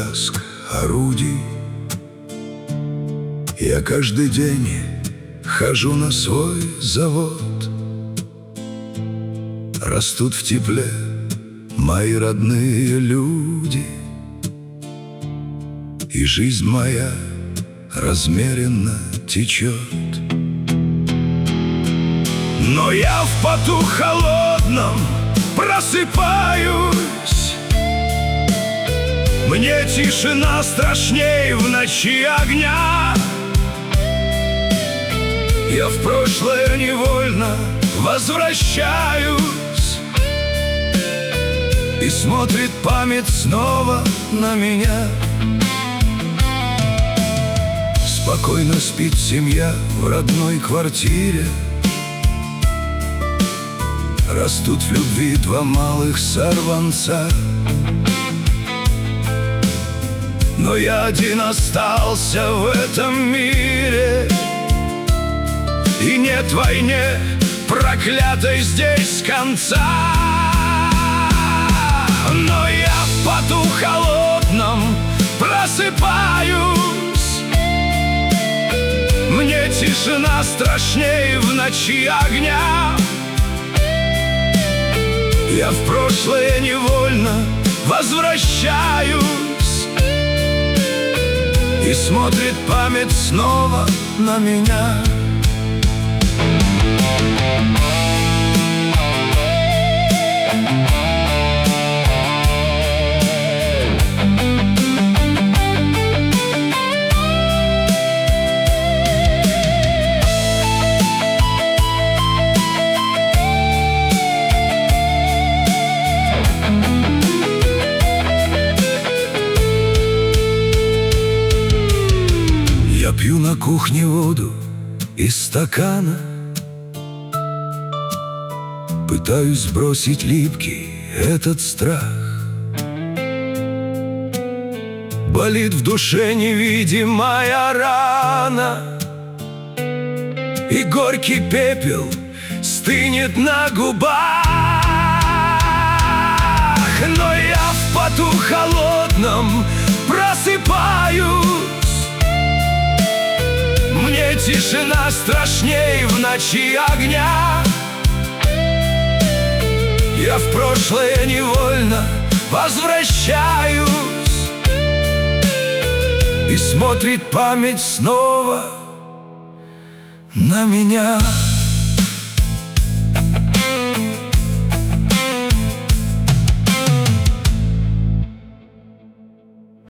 лязг орудий. Я каждый день хожу на свой завод. Растут в тепле мои родные люди, и жизнь моя размеренно течет. Но я в поту холодном просыпаюсь. Мне тишина страшней в ночи огня. Я в прошлое невольно возвращаюсь, и смотрит память снова на меня. Спокойно спит семья в родной квартире. Растут в любви два малых сорванца. Но я один остался в этом мире, и нет войне проклятой здесь конца. Но я в поту холодном просыпаюсь. Мне тишина страшней в ночи огня. Я в прошлое невольно возвращаюсь, и смотрит память снова на меня. Я пью на кухне воду из стакана, пытаюсь сбросить липкий этот страх. Болит в душе невидимая рана, и горький пепел стынет на губах. Но я в поту холодном просыпаюсь. Мне тишина страшней в ночи огня. Я в прошлое невольно возвращаюсь, и смотрит память снова на меня.